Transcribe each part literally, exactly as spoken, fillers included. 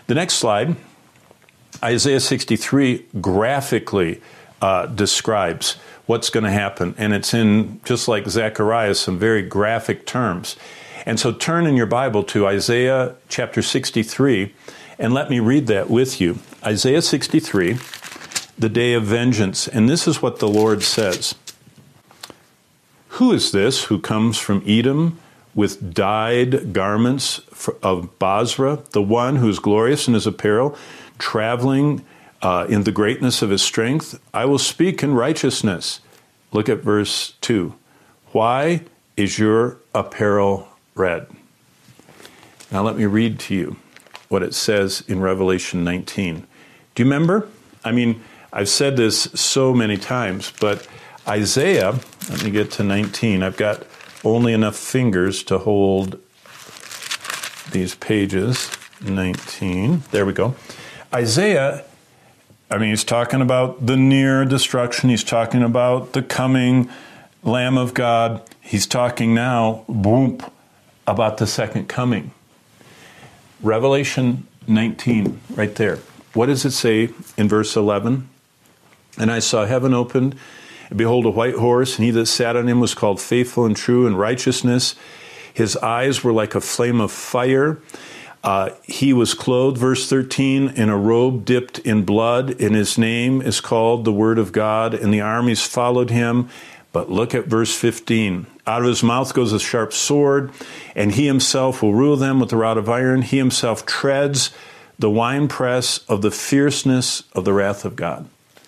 The next slide, Isaiah sixty-three graphically uh, describes what's going to happen. And it's in, just like Zechariah, some very graphic terms. And so turn in your Bible to Isaiah chapter sixty-three, and let me read that with you. Isaiah sixty-three, the day of vengeance. And this is what the Lord says. Who is this who comes from Edom with dyed garments of Basra, the one who is glorious in his apparel, traveling uh, in the greatness of his strength? I will speak in righteousness. Look at verse two. Why is your apparel red? Now let me read to you what it says in Revelation nineteen. Do you remember? I mean, I've said this so many times, but Isaiah, let me get to nineteen. I've got only enough fingers to hold these pages. nineteen. There we go. Isaiah, I mean, he's talking about the near destruction. He's talking about the coming Lamb of God. He's talking now, boom, about the second coming. Revelation nineteen, right there. What does it say in verse eleven? And I saw heaven opened, and behold, a white horse, and he that sat on him was called Faithful and True in righteousness. His eyes were like a flame of fire. Uh, he was clothed, verse thirteen, in a robe dipped in blood, and his name is called the Word of God, and the armies followed him. But look at verse fifteen. Out of his mouth goes a sharp sword, and he himself will rule them with a rod of iron. He himself treads the winepress of the fierceness of the wrath of God.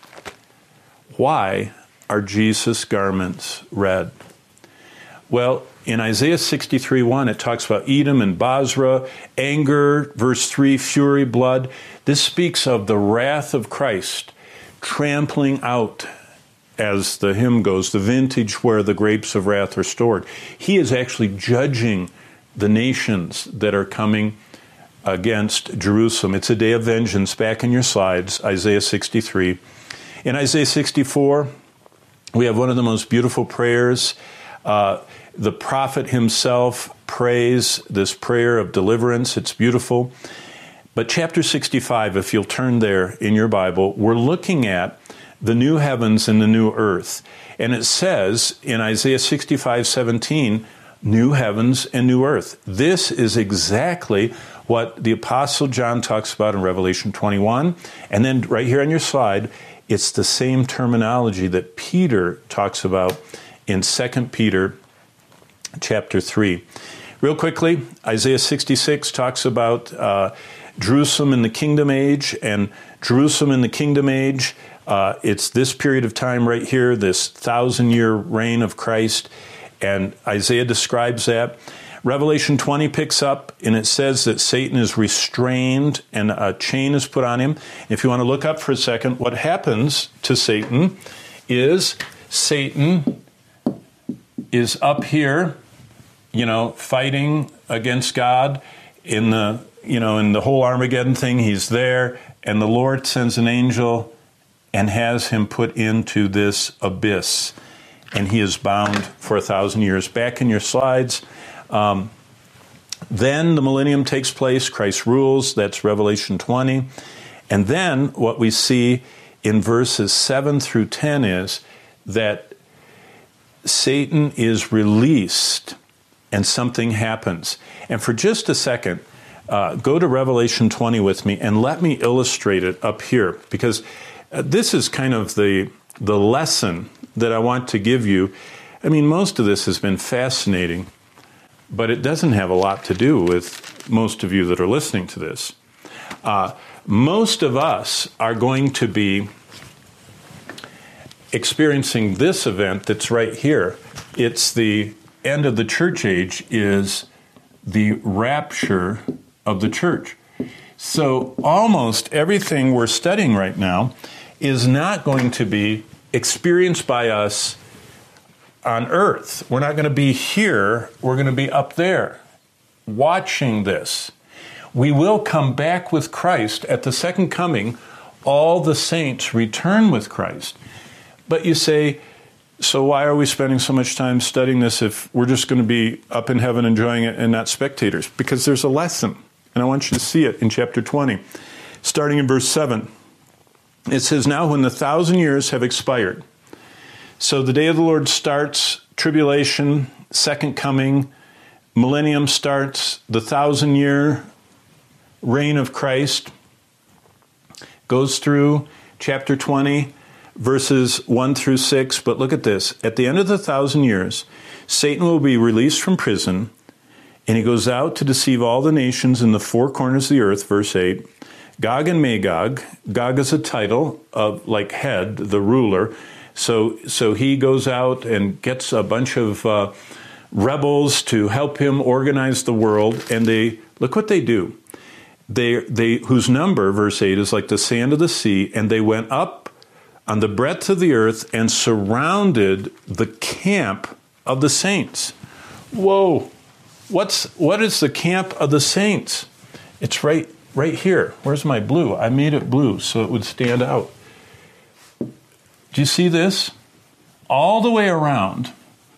Why are Jesus' garments red? Well, in Isaiah sixty-three one, it talks about Edom and Basra, anger, verse three, fury, blood. This speaks of the wrath of Christ trampling out, as the hymn goes, the vintage where the grapes of wrath are stored. He is actually judging the nations that are coming against Jerusalem. It's a day of vengeance. Back in your slides, Isaiah sixty-three. In Isaiah sixty-four, we have one of the most beautiful prayers. Uh, the prophet himself prays this prayer of deliverance. It's beautiful. But chapter sixty-five, if you'll turn there in your Bible, we're looking at the new heavens and the new earth. And it says in Isaiah sixty-five seventeen, new heavens and new earth. This is exactly what the Apostle John talks about in Revelation twenty-one. And then right here on your slide, it's the same terminology that Peter talks about in Second Peter chapter three. Real quickly, Isaiah sixty-six talks about uh, Jerusalem in the kingdom age, and Jerusalem in the kingdom age, uh, it's this period of time right here, this thousand-year reign of Christ, and Isaiah describes that. Revelation twenty picks up, and it says that Satan is restrained and a chain is put on him. If you want to look up for a second, what happens to Satan is Satan is up here, you know, fighting against God in the, you know, in the whole Armageddon thing. He's there, and the Lord sends an angel and has him put into this abyss, and he is bound for a thousand years. Back in your slides. Um, then the millennium takes place, Christ rules, that's Revelation twenty. And then what we see in verses seven through ten is that Satan is released and something happens. And for just a second, uh, go to Revelation twenty with me and let me illustrate it up here, because uh, this is kind of the, the lesson that I want to give you. I mean, most of this has been fascinating, but it doesn't have a lot to do with most of you that are listening to this. Uh, most of us are going to be experiencing this event that's right here. It's the end of the church age, is the rapture of the church. So almost everything we're studying right now is not going to be experienced by us on earth. We're not going to be here. We're going to be up there watching this. We will come back with Christ at the second coming. All the saints return with Christ. But you say, so why are we spending so much time studying this if we're just going to be up in heaven enjoying it and not spectators? Because there's a lesson. And I want you to see it in chapter twenty. Starting in verse seven. It says, now when the thousand years have expired. So the day of the Lord starts, tribulation, second coming, millennium starts, the thousand year reign of Christ goes through chapter twenty, verses one through six. But look at this. At the end of the thousand years, Satan will be released from prison, and he goes out to deceive all the nations in the four corners of the earth, verse eight. Gog and Magog. Gog is a title of like head, the ruler. So, so he goes out and gets a bunch of uh, rebels to help him organize the world. And they, look what they do. They, they, whose number, verse eight, is like the sand of the sea. And they went up on the breadth of the earth and surrounded the camp of the saints. Whoa. What's, what is the camp of the saints? It's right, right here. Where's my blue? I made it blue so it would stand out. Do you see this? All the way around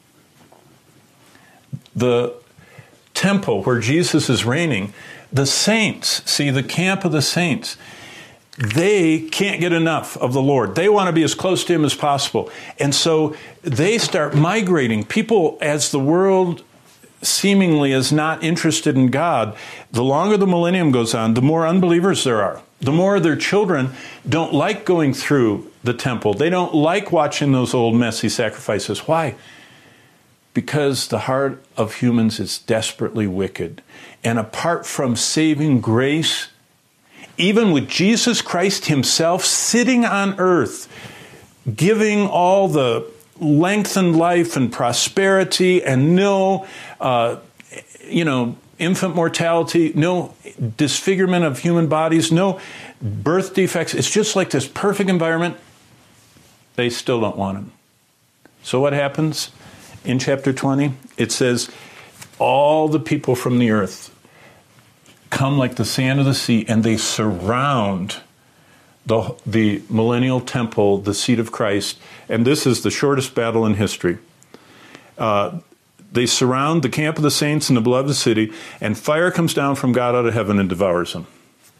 the temple where Jesus is reigning, the saints, see the camp of the saints, they can't get enough of the Lord. They want to be as close to him as possible. And so they start migrating. People, as the world seemingly is not interested in God, the longer the millennium goes on, the more unbelievers there are. The more their children don't like going through the temple. They don't like watching those old messy sacrifices. Why? Because the heart of humans is desperately wicked. And apart from saving grace, even with Jesus Christ himself sitting on earth, giving all the lengthened life and prosperity and no, uh, you know, infant mortality, no disfigurement of human bodies, no birth defects. It's just like this perfect environment. They still don't want him. So what happens in chapter twenty? It says, all the people from the earth come like the sand of the sea, and they surround the, the millennial temple, the seat of Christ. And this is the shortest battle in history. Uh, they surround the camp of the saints in the beloved city, and fire comes down from God out of heaven and devours them.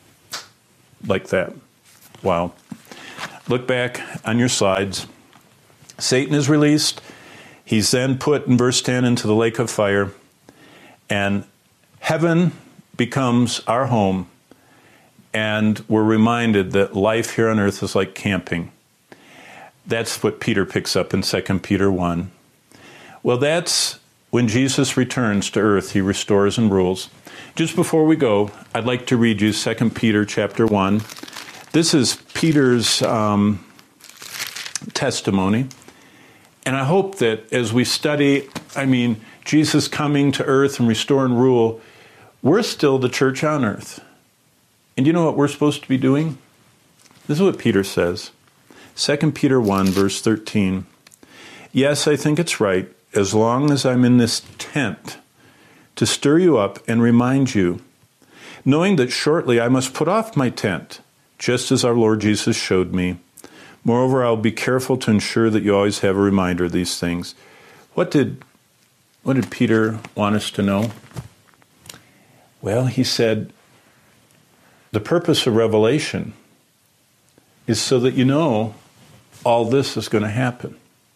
Like that. Wow. Look back on your slides. Satan is released. He's then put in verse ten into the lake of fire. And heaven becomes our home. And we're reminded that life here on earth is like camping. That's what Peter picks up in Second Peter one. Well, that's when Jesus returns to earth. He restores and rules. Just before we go, I'd like to read you Second Peter chapter one. This is Peter's um, testimony. And I hope that as we study, I mean, Jesus coming to earth and restore and rule, we're still the church on earth. And you know what we're supposed to be doing? This is what Peter says. Second Peter one, verse thirteen. Yes, I think it's right, as long as I'm in this tent, to stir you up and remind you, knowing that shortly I must put off my tent, just as our Lord Jesus showed me. Moreover, I'll be careful to ensure that you always have a reminder of these things. What did, what did Peter want us to know? Well, he said, the purpose of Revelation is so that you know all this is going to happen.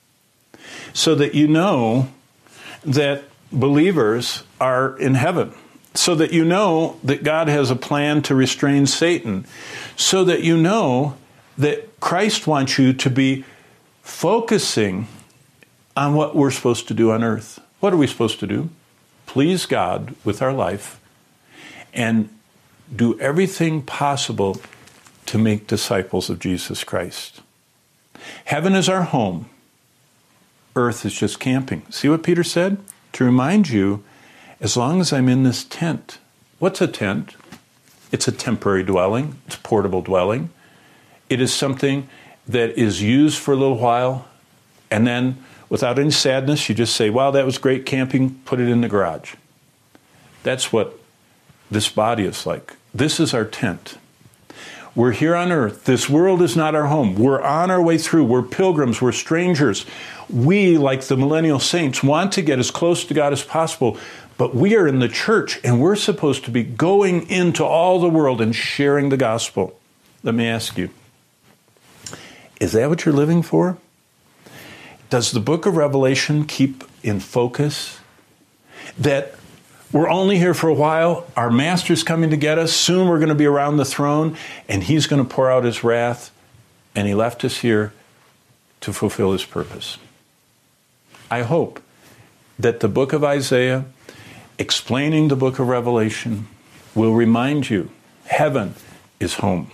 So that you know that believers are in heaven. So that you know that God has a plan to restrain Satan. So that you know that Christ wants you to be focusing on what we're supposed to do on earth. What are we supposed to do? Please God with our life and do everything possible to make disciples of Jesus Christ. Heaven is our home. Earth is just camping. See what Peter said? To remind you, as long as I'm in this tent. What's a tent? It's a temporary dwelling. It's a portable dwelling. It is something that is used for a little while, and then without any sadness, you just say, wow, that was great camping, put it in the garage. That's what this body is like. This is our tent. We're here on earth. This world is not our home. We're on our way through. We're pilgrims. We're strangers. We, like the millennial saints, want to get as close to God as possible, But we are in the church, and we're supposed to be going into all the world and sharing the gospel. Let me ask you, is that what you're living for? Does the book of Revelation keep in focus that we're only here for a while, our master's coming to get us, soon we're going to be around the throne, and he's going to pour out his wrath, and he left us here to fulfill his purpose? I hope that the book of Isaiah, explaining the book of Revelation, will remind you heaven is home.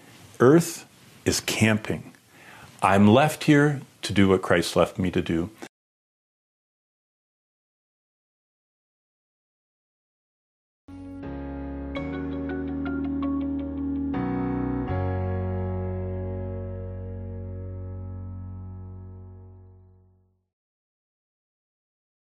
Earth is camping. I'm left here to do what Christ left me to do.